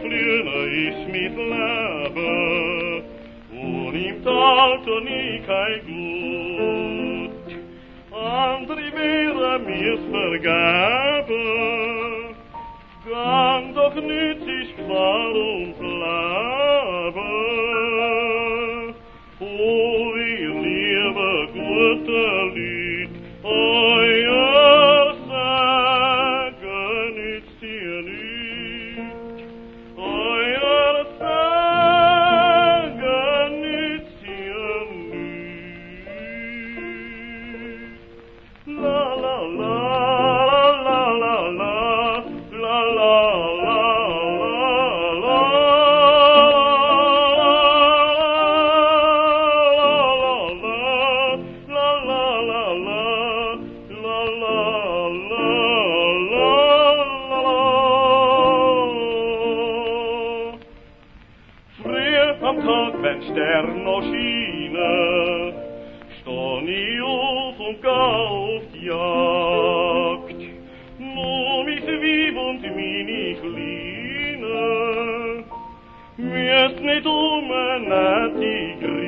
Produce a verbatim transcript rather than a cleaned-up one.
früher ist mit Leben und im Tal schon nie kein Gut. Andere wären mir's vergeben, gang doch nützlich Qual und Leben. O, ihr liebe gute Lüd, euer Sagen nützt ihr nicht. Euer Sagen nützt ihr nicht. La la la la la la la la la la am Tag, wenn Stern noch schienen, stehn ich auf und geh auf die Jagd. Nur mich Weib und meine Kleine, müsst nicht um eine nette